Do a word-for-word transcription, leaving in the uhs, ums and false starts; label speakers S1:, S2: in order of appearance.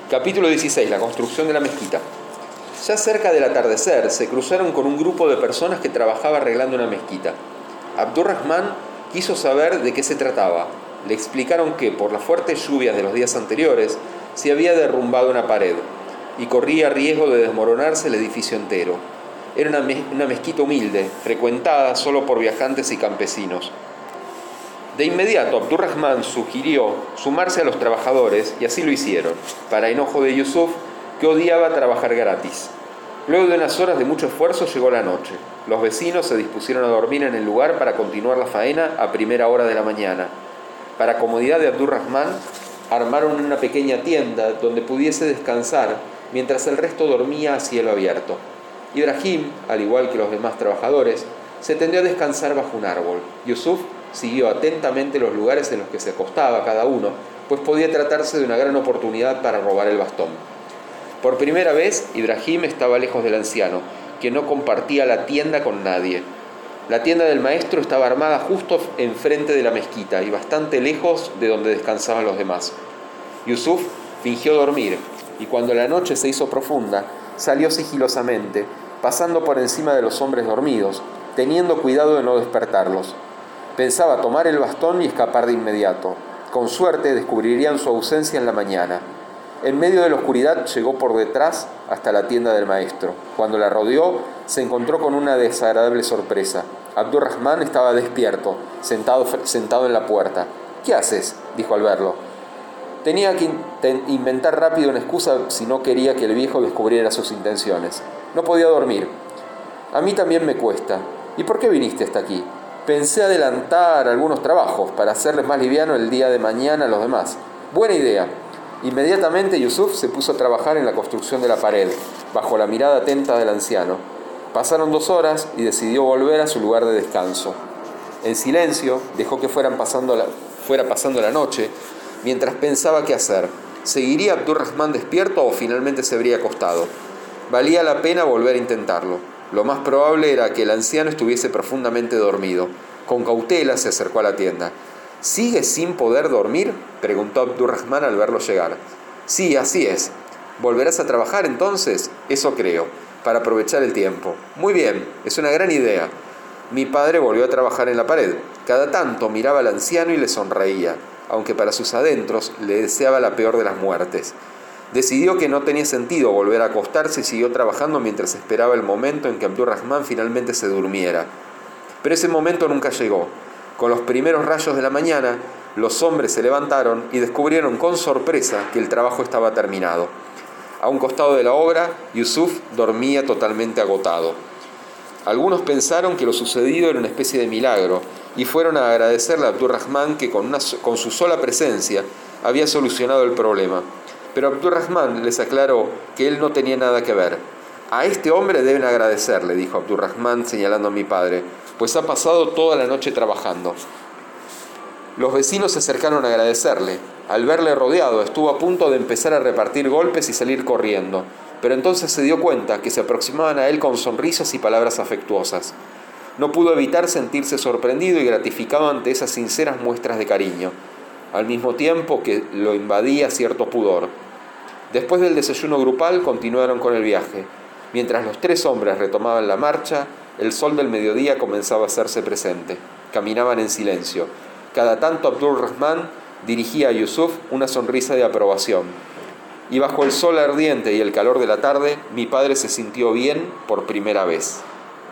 S1: Capítulo dieciséis. La construcción de la mezquita. Ya cerca del atardecer se cruzaron con un grupo de personas que trabajaba arreglando una mezquita. Abdurrahman quiso saber de qué se trataba. Le explicaron que, por las fuertes lluvias de los días anteriores, se había derrumbado una pared y corría riesgo de desmoronarse el edificio entero. Era una, mez- una mezquita humilde, frecuentada solo por viajantes y campesinos. De inmediato, Abdurrahman sugirió sumarse a los trabajadores y así lo hicieron, para enojo de Yusuf, que odiaba trabajar gratis. Luego de unas horas de mucho esfuerzo llegó la noche. Los vecinos se dispusieron a dormir en el lugar para continuar la faena a primera hora de la mañana. Para comodidad de Abdurrahman, armaron una pequeña tienda donde pudiese descansar mientras el resto dormía a cielo abierto. Ibrahim, al igual que los demás trabajadores, se tendió a descansar bajo un árbol. Yusuf siguió atentamente los lugares en los que se acostaba cada uno, pues podía tratarse de una gran oportunidad para robar el bastón. Por primera vez, Ibrahim estaba lejos del anciano, que no compartía la tienda con nadie. La tienda del maestro estaba armada justo enfrente de la mezquita y bastante lejos de donde descansaban los demás. Yusuf fingió dormir y cuando la noche se hizo profunda, salió sigilosamente, pasando por encima de los hombres dormidos, teniendo cuidado de no despertarlos. Pensaba tomar el bastón y escapar de inmediato. Con suerte descubrirían su ausencia en la mañana. En medio de la oscuridad llegó por detrás hasta la tienda del maestro. Cuando la rodeó, se encontró con una desagradable sorpresa. Abdurrahman estaba despierto, sentado, sentado en la puerta. «¿Qué haces?», dijo al verlo. Tenía que inventar rápido una excusa si no quería que el viejo descubriera sus intenciones. No podía dormir. «A mí también me cuesta. ¿Y por qué viniste hasta aquí?» «Pensé adelantar algunos trabajos para hacerles más liviano el día de mañana a los demás». «Buena idea». Inmediatamente Yusuf se puso a trabajar en la construcción de la pared, bajo la mirada atenta del anciano. Pasaron dos horas y decidió volver a su lugar de descanso. En silencio dejó que fueran pasando la, fuera pasando la noche, mientras pensaba qué hacer. ¿Seguiría Abdurrahman despierto o finalmente se habría acostado? Valía la pena volver a intentarlo. Lo más probable era que el anciano estuviese profundamente dormido. Con cautela se acercó a la tienda. «¿Sigues sin poder dormir?», preguntó Abdurrahman al verlo llegar. «Sí, así es». «¿Volverás a trabajar entonces?». «Eso creo, para aprovechar el tiempo». «Muy bien, es una gran idea». Mi padre volvió a trabajar en la pared. Cada tanto miraba al anciano y le sonreía, aunque para sus adentros le deseaba la peor de las muertes. Decidió que no tenía sentido volver a acostarse y siguió trabajando mientras esperaba el momento en que Abdurrahman finalmente se durmiera. Pero ese momento nunca llegó. Con los primeros rayos de la mañana, los hombres se levantaron y descubrieron con sorpresa que el trabajo estaba terminado. A un costado de la obra, Yusuf dormía totalmente agotado. Algunos pensaron que lo sucedido era una especie de milagro y fueron a agradecerle a Abdurrahman que con, una, con su sola presencia había solucionado el problema. Pero Abdurrahman les aclaró que él no tenía nada que ver. «A este hombre deben agradecerle», dijo Abdurrahman señalando a mi padre, «pues ha pasado toda la noche trabajando». Los vecinos se acercaron a agradecerle. Al verle rodeado, estuvo a punto de empezar a repartir golpes y salir corriendo, pero entonces se dio cuenta que se aproximaban a él con sonrisas y palabras afectuosas. No pudo evitar sentirse sorprendido y gratificado ante esas sinceras muestras de cariño, al mismo tiempo que lo invadía cierto pudor. Después del desayuno grupal continuaron con el viaje. Mientras los tres hombres retomaban la marcha, el sol del mediodía comenzaba a hacerse presente. Caminaban en silencio. Cada tanto Abdurrahman dirigía a Yusuf una sonrisa de aprobación. Y bajo el sol ardiente y el calor de la tarde, mi padre se sintió bien por primera vez.